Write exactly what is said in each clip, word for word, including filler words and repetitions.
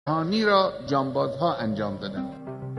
جهانی را جانبازها انجام دادند.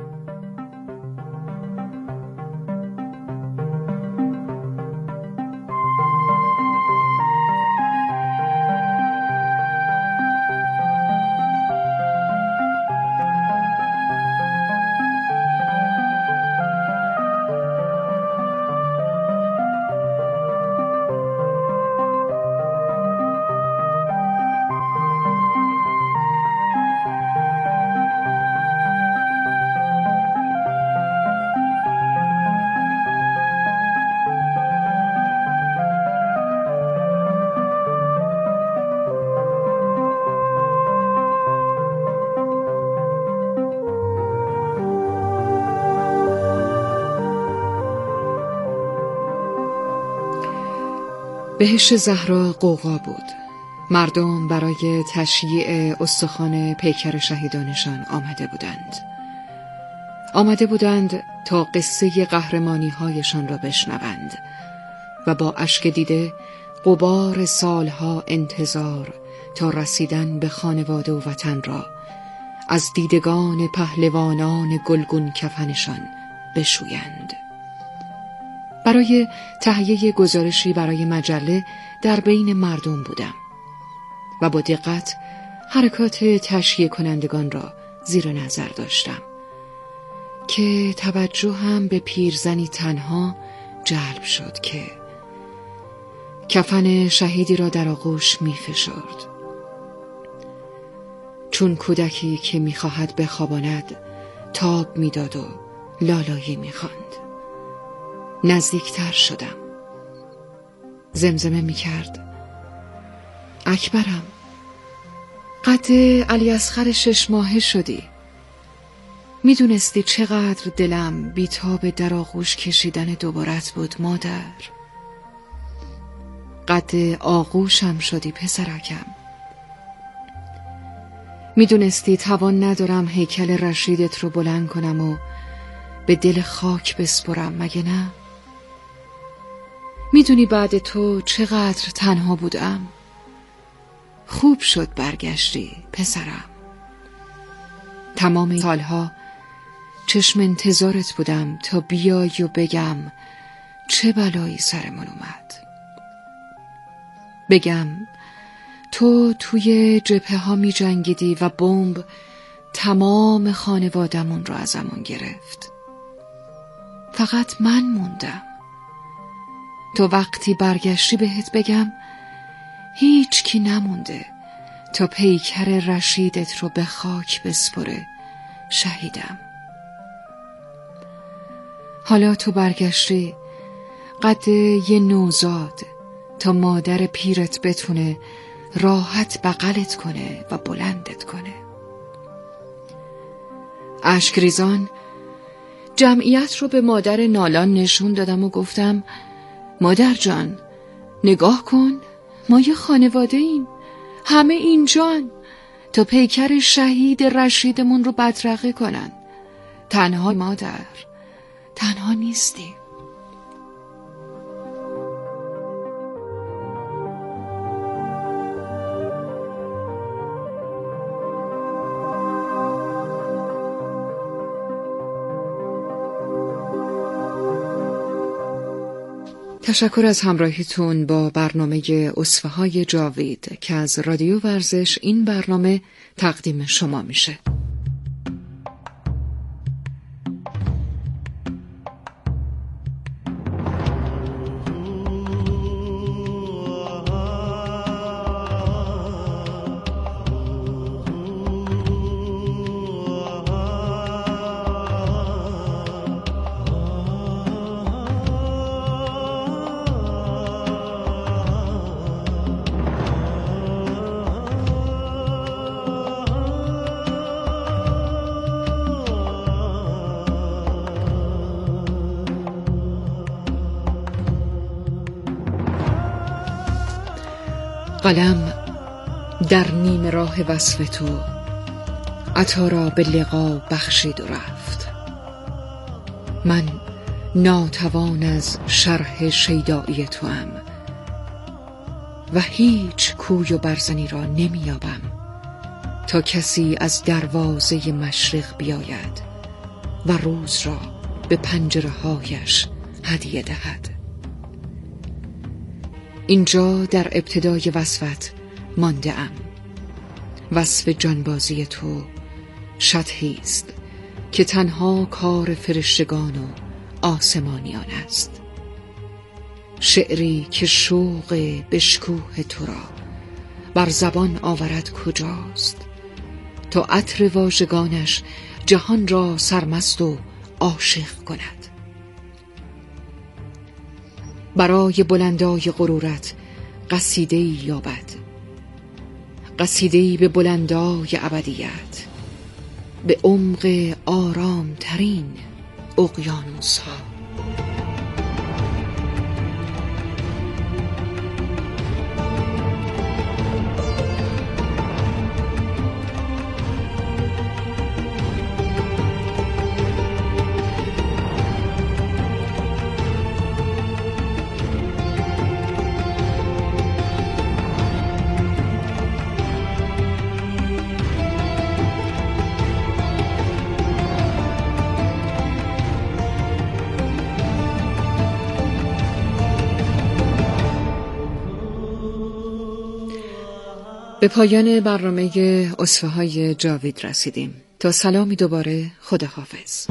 بهشت زهرا غوغا بود. مردم برای تشییع استخوان پیکر شهیدانشان آمده بودند. آمده بودند تا قصه قهرمانی هایشان را بشنوند و با اشک دیده غبار سالها انتظار تا رسیدن به خانواده و وطن را از دیدگان پهلوانان گلگون کفنشان بشویند. برای تهیه گزارشی برای مجله در بین مردم بودم و با دقت حرکات تشییع کنندگان را زیر نظر داشتم که توجهم به پیرزنی تنها جلب شد که کفن شهیدی را در آغوش می فشرد. چون کودکی که می خواهد بخواباند تاب می داد و لالایی می خواند. نزدیکتر شدم. زمزمه می کرد: اکبرم، قد علی اصغر شش ماهه شدی. می دونستی چقدر دلم بیتاب در آغوش کشیدن دوبارت بود مادر. قد آغوشم شدی پسرکم. می دونستی توان ندارم هیکل رشیدت رو بلند کنم و به دل خاک بسپرم، مگه نه؟ میدونی بعد تو چقدر تنها بودم؟ خوب شد برگشتی پسرم. تمام سالها چشم انتظارت بودم تا بیای و بگم چه بلایی سرمون اومد. بگم تو توی جبهه ها می جنگیدی و بمب تمام خانوادمون رو ازمون گرفت. فقط من موندم. تو وقتی برگشتی بهت بگم هیچ کی نمونده تا پیکر رشیدت رو به خاک بسپره شهیدم. حالا تو برگشتی قد یه نوزاد تا مادر پیرت بتونه راحت بغلت کنه و بلندت کنه. اشکریزان جمعیت رو به مادر نالان نشون دادم و گفتم مادر جان نگاه کن، ما یه خانواده ایم، همه اینجان تا پیکر شهید رشیدمون رو بدرقه کنن. تنها مادر، تنها نیستی. تشکر از همراهیتون با برنامه اسوه‌های جاوید که از رادیو ورزش این برنامه تقدیم شما میشه. قلم در نیم راه وصف تو عطا را به لقا بخشید و رفت. من ناتوان از شرح شیدایی توام و هیچ کوی و برزنی را نمیابم تا کسی از دروازه مشرق بیاید و روز را به پنجره هایش هدیه دهد. اینجا در ابتدای وصفت مانده ام. وصف جانبازی تو شطحی است که تنها کار فرشتگان و آسمانیان است. شعری که شوق بشکوه تو را بر زبان آورد کجاست، تا عطر واژگانش جهان را سرمست و عاشق کند. برای بلندای غرورت قصیده‌ای یابد، قصیده‌ای به بلندای ابدیت، به عمق آرام ترین اقیانوس ها. به پایان برنامه اسوه‌های جاوید رسیدیم. تا سلامی دوباره، خداحافظ.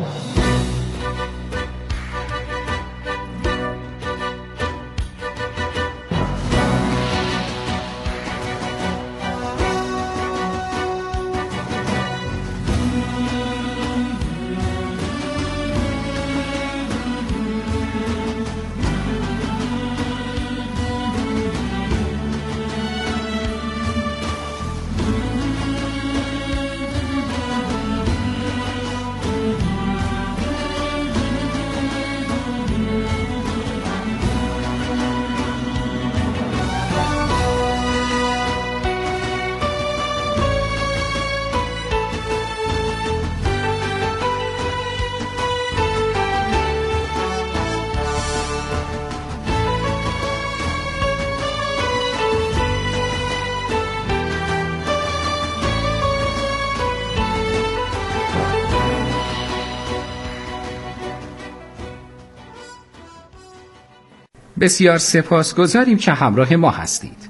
بسیار سپاسگزاریم که همراه ما هستید.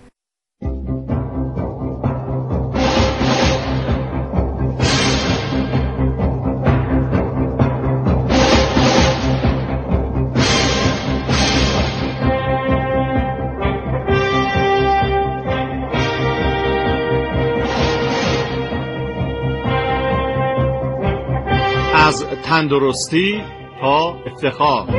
از تندرستی تا افتخار.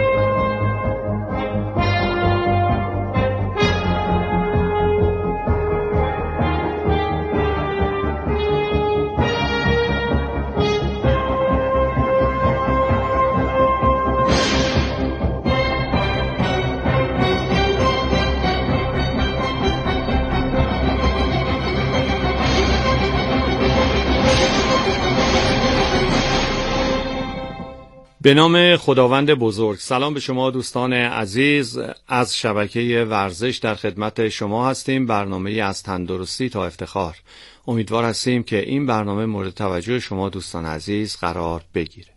به نام خداوند بزرگ. سلام به شما دوستان عزیز، از شبکه ورزش در خدمت شما هستیم. برنامه از تندرستی تا افتخار. امیدوار هستیم که این برنامه مورد توجه شما دوستان عزیز قرار بگیره.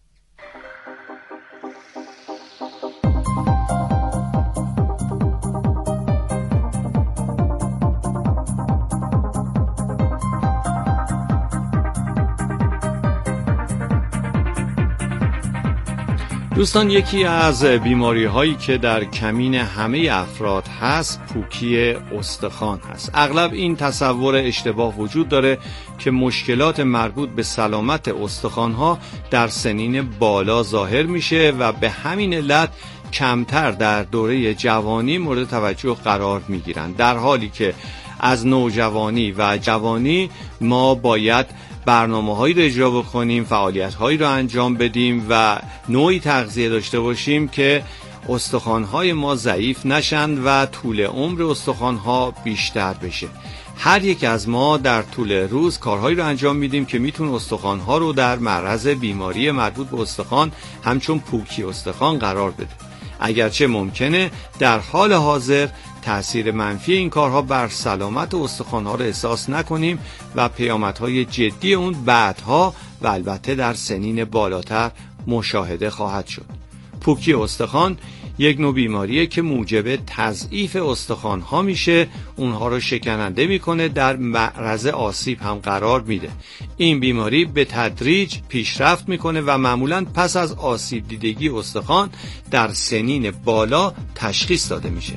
دوستان، یکی از بیماری هایی که در کمین همه افراد هست پوکی استخوان هست. اغلب این تصور اشتباه وجود داره که مشکلات مربوط به سلامت استخوان ها در سنین بالا ظاهر میشه و به همین علت کمتر در دوره جوانی مورد توجه قرار میگیرن، در حالی که از نوجوانی و جوانی ما باید برنامه‌هایی رو اجرا بکنیم، فعالیت‌هایی رو انجام بدیم و نوعی تغذیه داشته باشیم که استخوان‌های ما ضعیف نشن و طول عمر استخوان‌ها بیشتر بشه. هر یک از ما در طول روز کارهایی رو انجام میدیم که میتونه استخوان‌ها رو در معرض بیماری مربوط به استخوان همچون پوکی استخوان قرار بده. اگرچه ممکنه در حال حاضر تأثیر منفی این کارها بر سلامت استخوان‌ها را احساس نکنیم و پیامدهای جدی اون بعدها و البته در سنین بالاتر مشاهده خواهد شد. پوکی استخوان یک نوع بیماریه که موجب تضعیف استخوان‌ها میشه، اونها رو شکننده میکنه، در معرض آسیب هم قرار میده. این بیماری به تدریج پیشرفت میکنه و معمولاً پس از آسیب دیدگی استخوان در سنین بالا تشخیص داده میشه.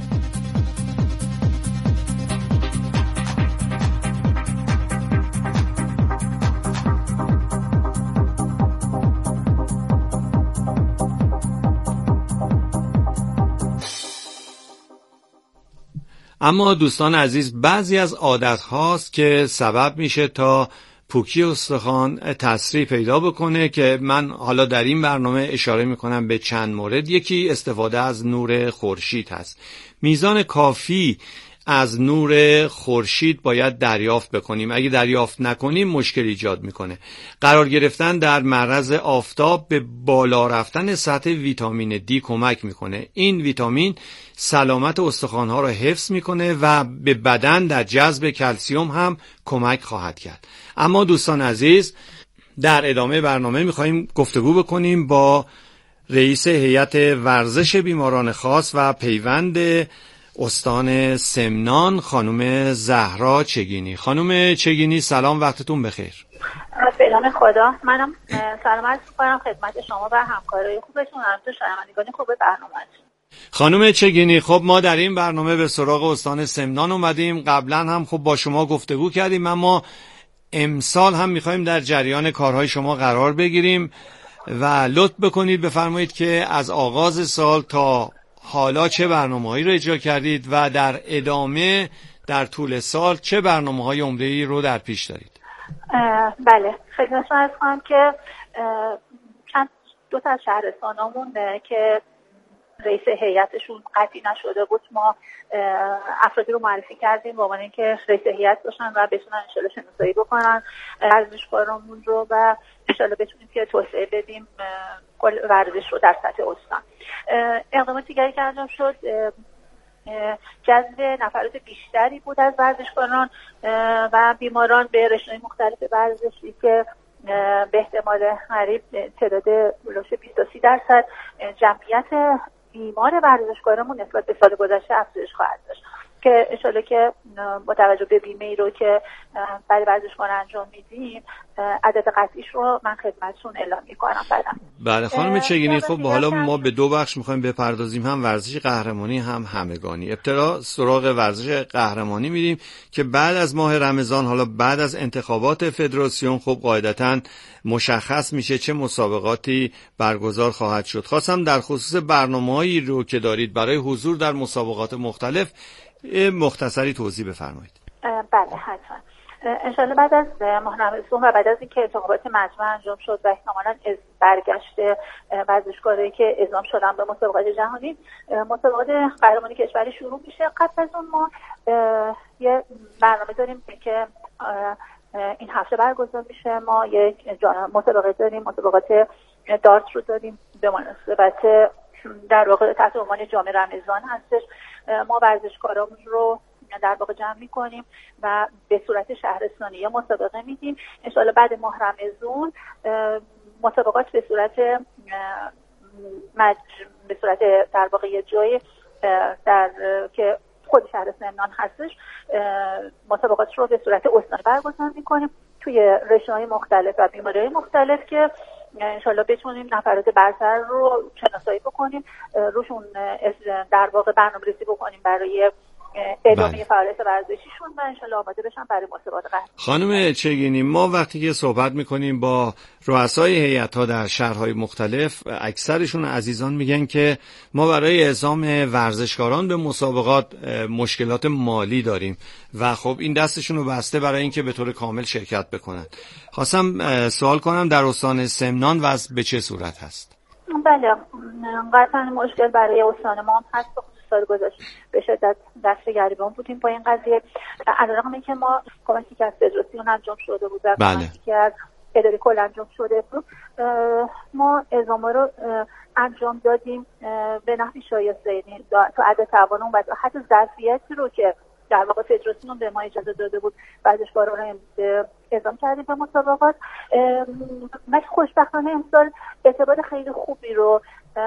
اما دوستان عزیز، بعضی از عادت هاست که سبب میشه تا پوکی استخوان تسریع پیدا بکنه که من حالا در این برنامه اشاره میکنم به چند مورد. یکی استفاده از نور خورشید هست. میزان کافی از نور خورشید باید دریافت بکنیم. اگه دریافت نکنیم مشکل ایجاد میکنه. قرار گرفتن در معرض آفتاب به بالا رفتن سطح ویتامین دی کمک میکنه. این ویتامین سلامت استخوان‌ها را حفظ میکنه و به بدن در جذب کلسیم هم کمک خواهد کرد. اما دوستان عزیز، در ادامه برنامه میخواییم گفتگو بکنیم با رئیس هیئت ورزش بیماران خاص و پیوند استان سمنان، خانم زهرا چگینی. خانم چگینی سلام، وقتتون بخیر. به نام خدا. منم سلام عرض می‌کنم خدمت شما و همکارای خوبتون، همچنین شنوندگان خوب برنامه‌تون. خانم چگینی، خب ما در این برنامه به سراغ استان سمنان اومدیم. قبلا هم خب با شما گفتگو کردیم، اما امسال هم می‌خوایم در جریان کارهای شما قرار بگیریم و لطف بکنید بفرمایید که از آغاز سال تا حالا چه برنامه‌هایی رو اجرا کردید و در ادامه در طول سال چه برنامه‌های عمده‌ای رو در پیش دارید؟ بله، خدمتتون عرض کنم که چند دو تا از شهرستانامون که رئیس هیئتشون قطعی نشده بود، ما افرادی رو معرفی کردیم به عنوان اینکه رئیس هیئت باشن و بتونن ان شاءالله شناسایی بکنن ورزشکارامون رو و ان شاءالله بتونیم که توسعه بدیم کل ورزش رو در سطح استان. اقدامات دیگری که انجام شد جذب نفرات بیشتری بود از ورزشکاران و بیماران به رشته‌های مختلف ورزشی که به احتمال قریب تعداد بلوش بیست تا سی درصد جمعیت بیمار ورزشکارمون نسبت به سال گذشته افزایش خواهد داشت که انشالله که با توجه به بیمه ای رو که برای ورزشکار انجام میدیم عدد قطعیش رو من خدمتتون اعلام میکنم بعدا. بله خانم چگینی، خب حالا ما به دو بخش میخوایم بپردازیم، هم ورزش قهرمانی هم همگانی. ابتدا سراغ ورزش قهرمانی میریم که بعد از ماه رمضان، حالا بعد از انتخابات فدراسیون، خب قاعدتاً مشخص میشه چه مسابقاتی برگزار خواهد شد. خواستم در خصوص برنامه‌هایی رو که دارید برای حضور در مسابقات مختلف مختصری توضیح بفرمایید. بله حتما. انشالله بعد از ماه رمضان و بعد از اینکه انتخابات مجمع انجام شد و احتمالاً از برگشت ورزشکارایی که اعزام شدن به مسابقات جهانی، مسابقات قهرمانی کشوری شروع میشه. قبل از اون ما یه برنامه داریم که این هفته برگزار میشه. ما یک مسابقه داریم، مسابقات دارت رو داریم به مناسبت در واقع تحت عنوان جام رمضان هستش. ما ورزشکارامون رو در واقع جمع میکنیم و به صورت شهرستانی یا مسابقه میدیم. ان شاءالله بعد ماه رمضان مسابقات به صورت مج... به صورت در واقع یه جای در که خود شهر سمنان هستش مسابقات رو به صورت استانی برگزار میکنیم توی رشته‌های مختلف و بیماری‌های مختلف که انشالله بتونیم نفرات برتر رو شناسایی بکنیم، روشون در واقع برنامه‌ریزی بکنیم برای ادامه بله. فعالیت ورزشیشون و انشالله آماده بشن برای مسابقات قهرمانی. خانم چگینی، ما وقتی که صحبت میکنیم با رؤسای هیئت‌ها در شهرهای مختلف، اکثرشون عزیزان میگن که ما برای اعزام ورزشکاران به مسابقات مشکلات مالی داریم و خب این دستشون رو بسته برای اینکه به طور کامل شرکت بکنن. خواستم سوال کنم در استان سمنان وضع به چه صورت هست؟ بله، قطعا مشکل برای استان ما هم هست. سال گذشته به شدت دست گریبان بودیم با این قضیه، علیرغم اینکه ما کمکی که از فدراسیون انجام شده بود و بله. کمکی که از اداره کل انجام شده بود ما اعزام رو انجام دادیم به نحوی شایسته، یعنی تا حد توان و حتی ظرفیتی رو که در واقع فدراسیون به ما اجازه داده بود ورزشکارا رو اعزام کردیم به مسابقات. من خوشبختانه امسال اعتبار خیلی خوبی رو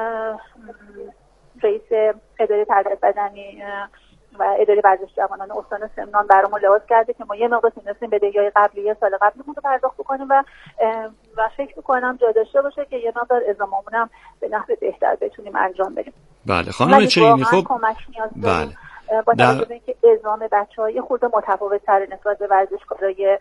رئیس اداره تربیت بدنی و اداره ورزش جوانان استان سمنان برامون لحاظ کرده که ما یه مقدار تونستیم بدهی‌های قبلی سال قبلمون رو پرداخت بکنیم و و فکر می‌کنم جا داشته باشه که یه مقدار اعزاممون هم به نحو بهتر بتونیم انجام بدیم. بله خانم چگینی، خب بله با توجه به اینکه اعزام بچه‌ها یه خورده متفاوت‌تر نسبت به ورزشکارای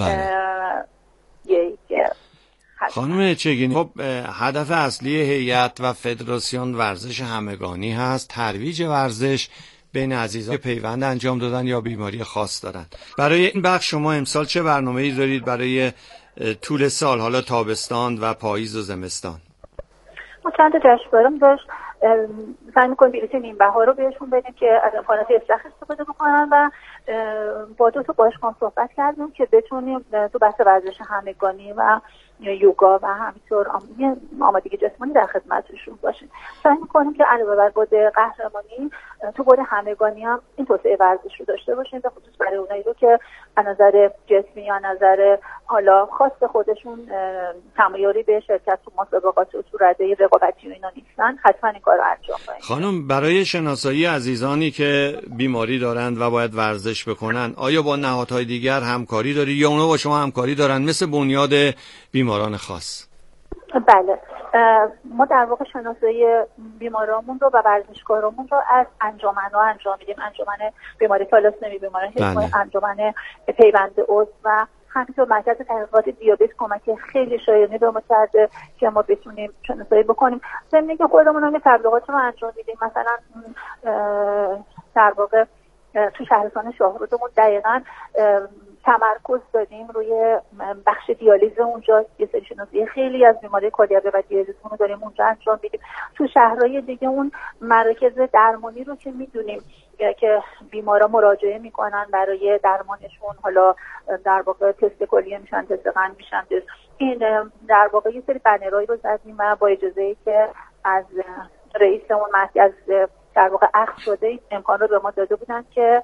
یک خانم چگینی، خب هدف اصلی هیئت و فدراسیون ورزش همگانی هست، ترویج ورزش بین عزیزان که پیوند انجام دادن یا بیماری خاص دارن. برای این بخش شما امسال چه برنامه‌ای دارید برای طول سال، حالا تابستان و پاییز و زمستان؟ ما چند تا جشنواره داشت، سعی می‌کنیم بلیط نیم بهار رو بهشون بدیم که از امکانات اصلاح استفاده بکنن و با دو تا باشگاه صحبت کردیم که بتونیم تو بحث ورزش همگانی و یوگا و همینطور آمادگی جسمانی در خدمتشون باشیم. سعی می‌کنیم که علاوه بر بود قهرمانی تو بود همگانی هم این توسعه ورزش رو داشته باشیم، به خصوص برای اونایی رو که از نظر جسمی یا نظر حالا خاص خودشون تمایلی به شرکت تو مسابقات و تو رده رقابتی و اینا نیستن، حتما این کارو انجام بدیم. خانم، برای شناسایی عزیزانی که بیماری دارند و باید ورزش بکنن، آیا با نهادهای دیگر همکاری داری یا اونا با شما همکاری دارن مثل بنیاد بیماران خاص؟ بله، ما در واقع شناسایی بیمارامون رو و ورزشکارامون رو از انجمن‌ها انجام میدیم، انجمن بیماری تالاسمی، بیماری بله. انجمن پیوند عضو و همینطور مرکز تحقیقات دیابت کمک خیلی شایانی به ما کرده که ما بتونیم شناسایی بکنیم. ضمن که خودمون هم تبلیغات رو انجام میدیم، مثلا در واقع تو شهرستان شاهرودمون دقیقاً تمرکز دادیم روی بخش دیالیز اونجا، یه سری شناسایی خیلی از بیماری کلیوی و دیالیزمون رو داریم اونجا انجام میدیم. تو شهرهای دیگه اون مراکز درمانی رو که میدونیم که بیمارا مراجعه میکنن برای درمانشون، حالا در واقع تست کلیه میشن، تست قند میشن، این در واقع یه سری بنرایی رو زدیم و با اجازه‌ای که از رئیس اون مرکز در واقع اخذ شده امکان رو به ما داده بودن که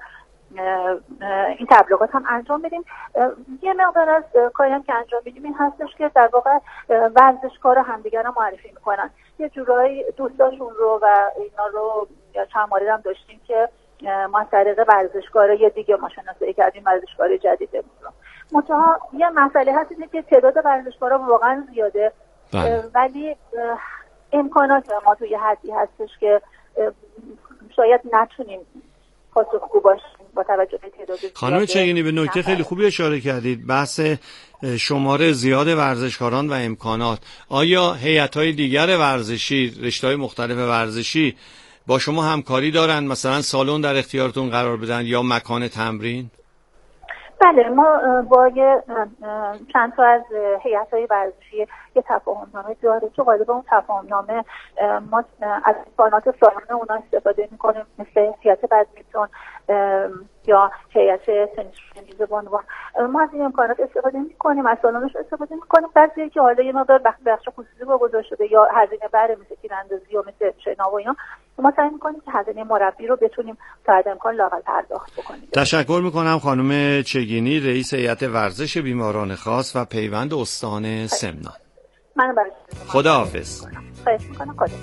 این تبلیغات هم انجام بدیم. یه مقدار از کاری هم که انجام بدیم این هستش که در واقع ورزشکارا همدیگر رو معرفی میکنن، یه جورایی دوستاشون رو و اینا رو یا چند مورد هم داشتیم که ما از طریق ورزشکارای دیگه ما شناسایی کردیم، ورزشکار جدیده بود. منتها یه مسئله هست اینه که تعداد ورزشکارا واقعا زیاده بله. ولی امکانات ما توی حدی هستش که شاید نتونیم پاسخگو باشیم با توجه به تعداد زیاد. خانم چگینی، به نکته خیلی خوبی اشاره کردید، بحث شماره زیاد ورزشکاران و امکانات. آیا هیئت‌های دیگر ورزشی، رشته‌های مختلف ورزشی با شما همکاری دارن، مثلا سالن در اختیارتون قرار بدن یا مکان تمرین؟ بله، ما با یه چند تا از هیئت‌های ورزشی یه تفاهم‌نامه داره که غالبا اون تفاهم‌نامه ما از امکانات سالانه اونا استفاده می‌کنیم، مثل هیئت بدمینتون یا هیئت تنیس بانوان. ما از این امکانات استفاده می‌کنیم، از سالانش استفاده می‌کنیم. بعضی که حالا یه مقدار بخش خصوصی واگذار شده یا هزینه بره، مثل تیراندازی یا مثل شنا و اینا، ما سعی می‌کنیم که هزینه مربی رو بتونیم تا حد امکان لااقل پرداخت بکنیم. تشکر می‌کنم خانم چگینی، رئیس هیئت ورزش بیماران خاص و پیوند استان سمنان. من برای خداحافظ. خواهش می‌کنم. خدا.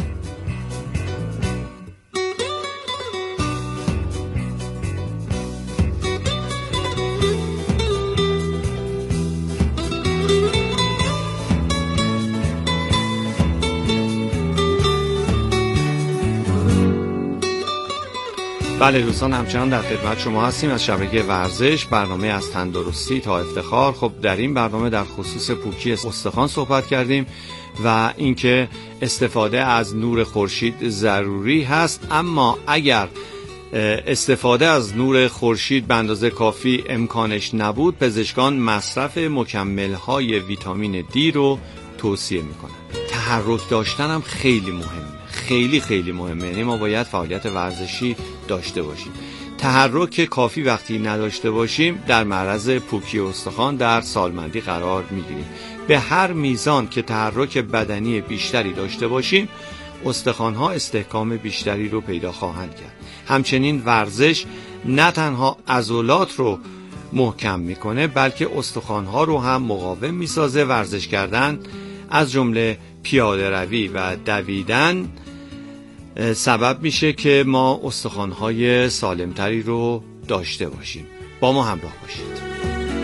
بله دوستان، همچنان در خدمت شما هستیم از شبکه ورزش، برنامه از تندرستی تا افتخار. خب در این برنامه در خصوص پوکی استخوان صحبت کردیم و اینکه استفاده از نور خورشید ضروری هست، اما اگر استفاده از نور خورشید به اندازه کافی امکانش نبود، پزشکان مصرف مکمل‌های ویتامین دی رو توصیه میکنن. تحرک داشتن هم خیلی مهمه، خیلی خیلی مهمه، یعنی ما باید فعالیت ورزشی داشته باشیم. تحرک کافی وقتی نداشته باشیم در معرض پوکی استخوان در سالمندی قرار میگیریم. به هر میزان که تحرک بدنی بیشتری داشته باشیم استخوان‌ها استحکام بیشتری رو پیدا خواهند کرد. همچنین ورزش نه تنها عضلات رو محکم میکنه بلکه استخوان‌ها رو هم مقاوم میسازه. ورزش کردن از جمله پیاده روی و دویدن سبب میشه که ما استخوان‌های سالمتری رو داشته باشیم. با ما همراه باشید.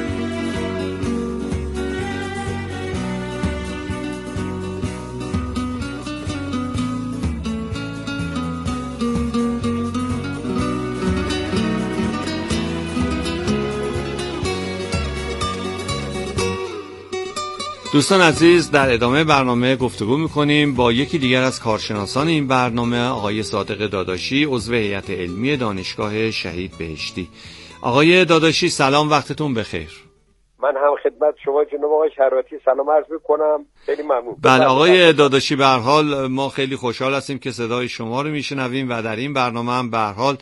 دوستان عزیز، در ادامه برنامه گفتگو میکنیم با یکی دیگر از کارشناسان این برنامه، آقای صادق داداشی، عضو هیئت علمی دانشگاه شهید بهشتی. آقای داداشی سلام، وقتتون بخیر. من هم خدمت شما جناب آقای شراطی سلام عرض میکنم. خیلی ممنون. بله آقای داداشی، به هر حال ما خیلی خوشحال هستیم که صدای شما رو میشنویم و در این برنامه هم به هر حال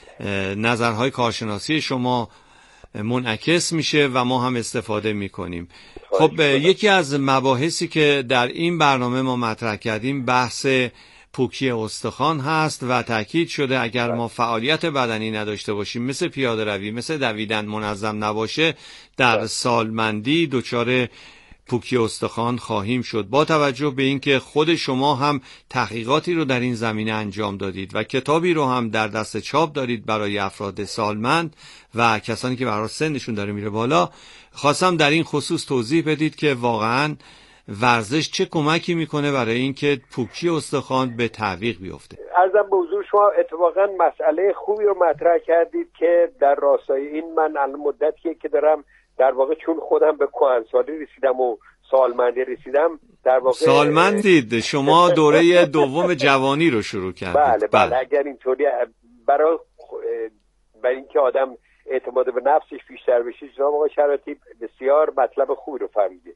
نظرهای کارشناسی شما منعکس میشه و ما هم استفاده میکنیم. خب یکی از مباحثی که در این برنامه ما مطرح کردیم بحث پوکی استخوان هست و تاکید شده اگر ما فعالیت بدنی نداشته باشیم، مثل پیاده روی، مثل دویدن منظم نباشه، در سالمندی دچار پوکی استخوان خواهیم شد. با توجه به اینکه خود شما هم تحقیقاتی رو در این زمینه انجام دادید و کتابی رو هم در دست چاپ دارید برای افراد سالمند و کسانی که برای سنشون داره میره بالا، خواستم در این خصوص توضیح بدید که واقعاً ورزش چه کمکی میکنه برای اینکه پوکی استخوان به تعویق بیفته. عرضم به حضور شما اتفاقاً مسئله خوبی رو مطرح کردید که در راستای این من الان مدتیه که دارم در واقع چون خودم به کهنسالی رسیدم و سالمندی رسیدم در واقع سالمندید شما دوره دوم جوانی رو شروع کردید. بله بله, بله. اگر اینطوری برای برای اینکه آدم اعتماد به نفسش بیشتر بشه، جناب آقای شراطی بسیار مطلب خوبی رو فرمودید.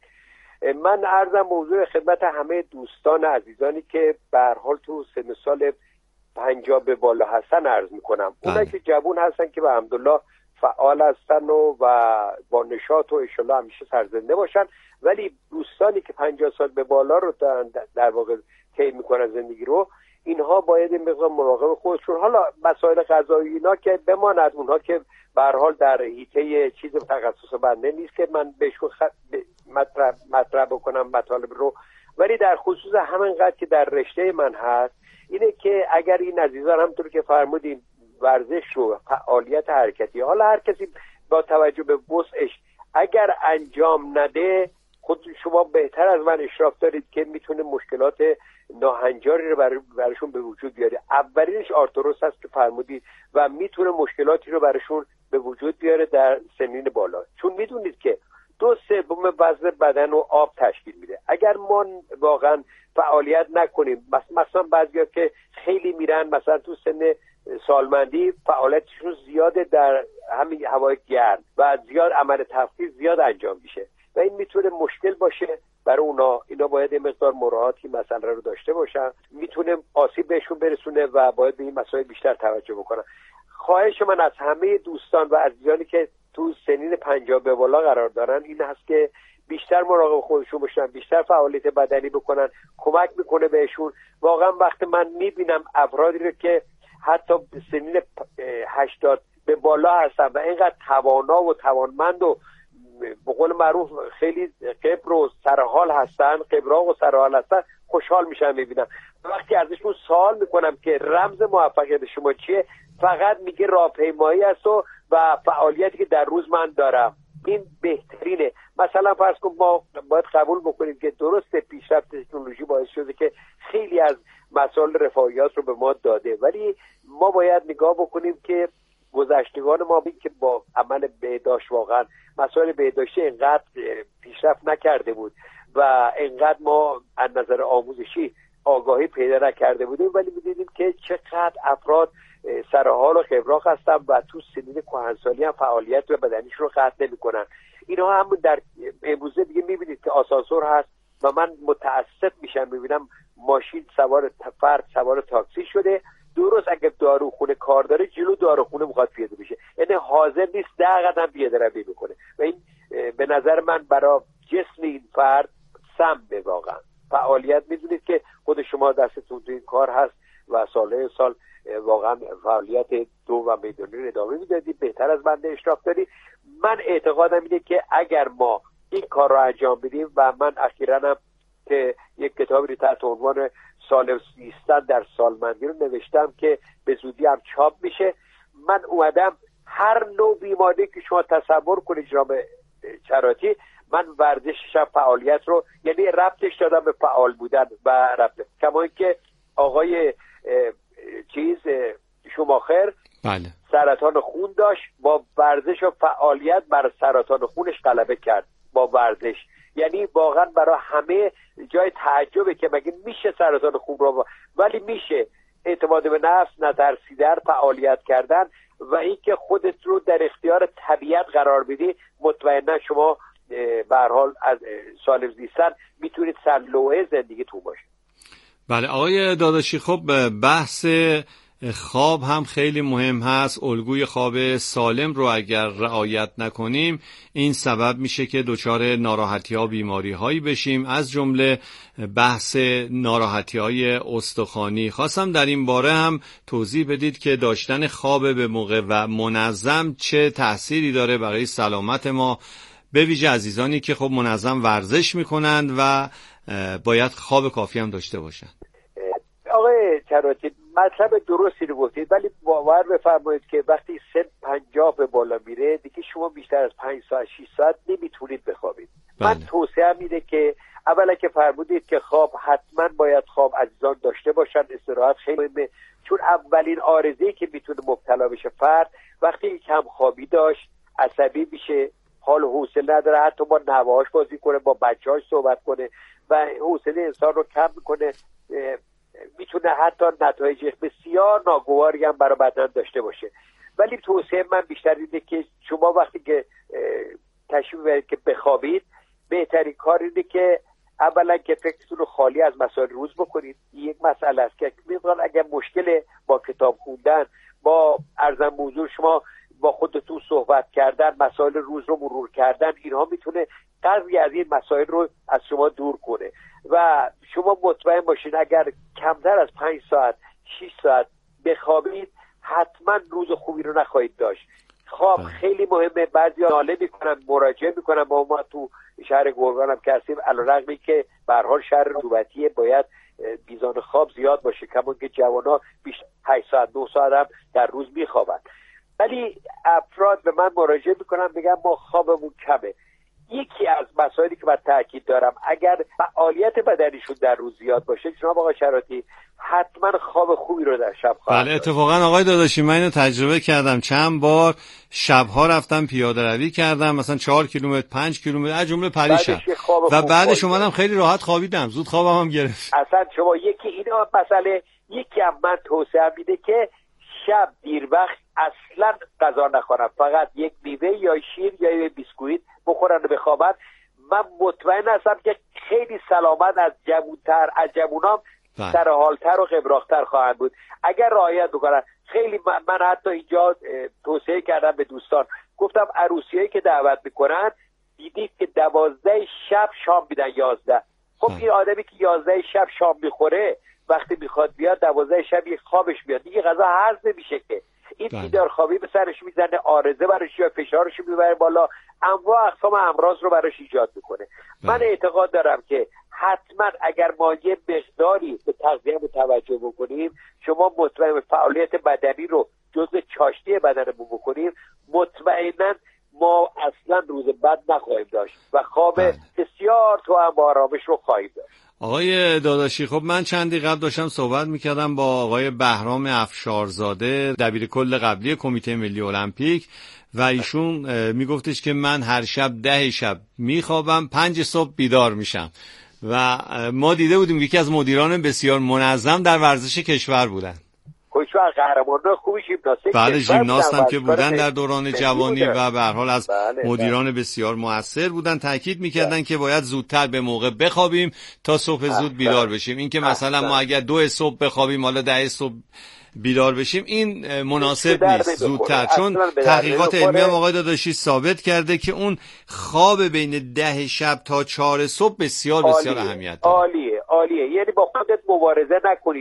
من عرضم موضوع خدمت همه دوستان عزیزانی که به هر حال تو سن سال پنجاه به بالا هستن عرض میکنم. اونایی که جوان هستن که به الحمدلله فعال هستن و, و با نشاط و انشالله همیشه سرزنده باشن، ولی دوستانی که پنجاه سال به بالا رو در واقع طی میکنن زندگی رو، اینها باید این مقدار مراقب خودشون، حالا مسائل غذایی اینا که بماند، اونها که به هر حال در حیطه چیز تخصص بنده نیست که من بهشون خط... مطرح مطرح بکنم مطالب رو، ولی در خصوص همینقدر که در رشته من هست اینه که اگر این عزیزان همونطور که فرمودیم ورزش رو، فعالیت حرکتی، حالا هر کسی با توجه به وسعش اگر انجام نده، خود شما بهتر از من اشراف دارید که میتونه مشکلات ناهنجاری رو بر براشون به وجود بیاره. اولینش آرتروس هست که فرمودید و میتونه مشکلاتی رو براشون به وجود بیاره در سنین بالا، چون میدونید که دو سوم وزن بدن رو آب تشکیل میده. اگر ما واقعا فعالیت نکنیم، مثلا بعضیا که خیلی میرن مثلا تو سن سالمندی فعالیتشون زیاده در همین هوای گرم و زیاد عمل تفکیک زیاد انجام میشه و این میتونه مشکل باشه برای اونا. اینا باید یه مقدار مراعاتی مسئله رو داشته باشن، میتونه آسیب بهشون برسونه و باید به این مسائل بیشتر توجه بکنن. خواهش من از همه دوستان و عزیزانی که تو سنین پنجاه به بالا قرار دارن این هست که بیشتر مراقب خودشون باشن، بیشتر فعالیت بدنی بکنن، کمک میکنه بهشون. واقعا وقتی من میبینم افرادی رو که حتی سنین هشتاد به بالا هستن و اینقدر توانا و توانمند و به قول معروف خیلی قبر و سرحال هستن، قبراق و سرحال هستن، خوشحال میشم میبینم. وقتی ازشون سوال میکنم که رمز موفقیت شما چیه، فقط میگه راهپیمایی است و و فعالیتی که در روز من دارم، این بهترینه. مثلا فرض کن ما باید قبول بکنیم که درست پیشرفت تکنولوژی باعث شده که خیلی از مسائل رفاهیات رو به ما داده، ولی ما باید نگاه بکنیم که گذشتگان ما بین که با عمل بهداشت واقعا مسائل بهداشتی اینقدر پیشرفت نکرده بود و اینقدر ما از نظر آموزشی آگاهی پیدا نکرده بودیم، ولی می‌دیدیم که چقدر افراد سرحال و خبراق هستن و تو سنین کهنسالی هم فعالیت و بدنیش رو قطع نمی‌کنن. اینا هم در امروزه دیگه می‌بینید که آسانسور هست و من متاسف میشم می‌بینم ماشین سوار فرد سوار تاکسی شده. درست اگه داروخونه کار داره جلو داروخونه میخواد پیاده بشه، یعنی حاضر نیست ده قدم پیاده روی بکنه و این به نظر من برای جسم این فرد سمه. واقعا فعالیت میدونید که خود شما دستتون تو این کار هست و ساله سال واقعا فعالیت دو و میدانی رو ادامه میدادید، بهتر از بنده اشراف دارید. من اعتقادم اینه که اگر ما این کار رو انجام بدیم و من اخیراً هم که یک کتابی رو تحت عنوان سالم زیستن در سالمندی رو نوشتم که به زودی هم چاپ میشه، من اومدم هر نوع بیماری که شما تصور کنید جناب چراتی، من ورزشش فعالیت رو یعنی ربطش دادم به فعال بودن و ربط، کما اینکه آقای چیز شوماخر بله. سرطان خون داشت، با ورزش و فعالیت بر سرطان خونش غلبه کرد با ورزش. یعنی واقعا برای همه جای تعجبه که مگه میشه سرطان خون رو، ولی میشه. اعتماد به نفس، نترسیدن، فعالیت کردن و اینکه خودت رو در اختیار طبیعت قرار بدی، مطمئنا شما به هر حال از سالم زیستن میتونید سلوه زندگیتون باشه. بله آقای داداشی، خب بحث خواب هم خیلی مهم هست. الگوی خواب سالم رو اگر رعایت نکنیم این سبب میشه که دچار ناراحتی ها بیماری هایی بشیم، از جمله بحث ناراحتی های استخوانی. خواستم در این باره هم توضیح بدید که داشتن خواب به موقع و منظم چه تأثیری داره برای سلامت ما، به ویژه عزیزانی که خب منظم ورزش میکنند و باید خواب کافی هم داشته باشند. آقای چراتی مطلب درستی رو گفتید، ولی باور بفرمایید که وقتی سن پنجاه به بالا میره دیگه شما بیشتر از پنج ساعت شش ساعت نمیتونید بخوابید. بله. من توصیه میده که اولا که فرمودید که خواب حتما باید خواب عزیزان داشته باشن، استراحت خیلی مهمه، چون اولین عارضه‌ای که میتونه مبتلا بشه فرد وقتی کم خوابی داشت عصبی میشه، حال و حوصله نداره، حتی با نوه‌هاش بازی کنه، با بچه‌هاش صحبت کنه و حوصله انسان رو کم میکنه، میتونه حتی نتایج بسیار ناگواری هم برای بدن داشته باشه. ولی توصیه من بیشتر اینه که شما وقتی که تشریف ببرید که بخوابید، بهترین کار اینه که اولا که فکرتون رو خالی از مسائل روز بکنید. یک مسئله است که میگن اگر مشکل با کتاب خوندن، با ارزم موضوع شما با خودتون صحبت کردن، مسائل روز رو مرور کردن، اینها میتونه قدری از این مسائل رو از شما دور کنه و شما مطمئن باشین اگر کمتر از پنج ساعت شش ساعت بخوابید حتما روز خوبی رو نخواهید داشت. خواب خیلی مهمه. بعضیا ناله میکنن، مراجعه میکنن با ما تو شهر گرگان هم که هستیم، علیرغمی که به هر حال شهر رطوبتیه باید میزان خواب زیاد باشه، کما که جوانا بیشتر هشت ساعت نه ساعت هم در روز میخوابن، ولی افراد به من مراجعه میکنن میگن ما خوابمون کمه. یکی از مسائلی که من تاکید دارم اگر فعالیت بدنیشون در روز زیاد باشه جناب آقای شراتی حتما خواب خوبی رو در شب خواهند. بله اتفاقا آقای داداشی من اینو تجربه کردم، چند بار شبها رفتم پیاده روی کردم، مثلا چهار کیلومتر پنج کیلومتر از جمله پریشب و بعدش اومدم خیلی راحت خوابیدم، زود خوابم هم گرفت. اصلا شما یکی اینا مسئله، یکی هم من توصیه میده که شب دیر وقت اصلا غذا نخورن، فقط یک میوه یا شیر یا یک بیسکویت بخورن و بخوابن. من مطمئن هستم که خیلی سلامت از جوانتر از جوانام سرحالتر و قبراقتر خواهند بود اگر رعایت بکنن. خیلی من, من حتی اینجا توصیه کردم به دوستان، گفتم عروسیایی که دعوت میکنن دیدید که دوازده شب شام میدن یازده. خب این آدمی که یازده شب شام میخوره وقتی میخواد بیاد دوازده شب یک خوابش بیاد دیگه غذا هضم نمیشه که این بیدار خوابی به سرش میزنه، عارضه براش یا فشارش میبره بالا، انواع اقسام امراض رو براش ایجاد میکنه. من اعتقاد دارم که حتما اگر ما یه مقداری به تغذیه توجه بکنیم، شما مطمئن فعالیت بدنی رو جزء چاشنی بدنمون بکنیم، مطمئنا ما اصلا روز بد نخواهیم داشت و خواب بسیار تو هم آرامش رو خواهیم داشت. آقای داداشی خب من چندی قبل داشتم صحبت میکردم با آقای بهرام افشارزاده دبیر کل قبلی کمیته ملی المپیک و ایشون میگفتش که من هر شب ده شب میخوابم، پنج صبح بیدار میشم و ما دیده بودیم یکی از مدیران بسیار منظم در ورزش کشور بودن. خوشوار قهرمانان خوبی ژیمناستیک بله ژیمناست هم که بودن در دوران جوانی و به هر حال از بله مدیران بله. بسیار مؤثر بودن. تاکید میکردن بله. که باید زودتر به موقع بخوابیم تا صبح زود بیدار بشیم. این که مثلا ما اگر دو صبح بخوابیم حالا ده صبح بیدار بشیم این مناسب نیست زودتر، چون تحقیقات علمی هم آقای داداشی ثابت کرده که اون خواب بین ده شب تا چهار صبح بسیار بسیار اهمیت داره. عالیه عالیه، یعنی با خودت مبارزه نکنی.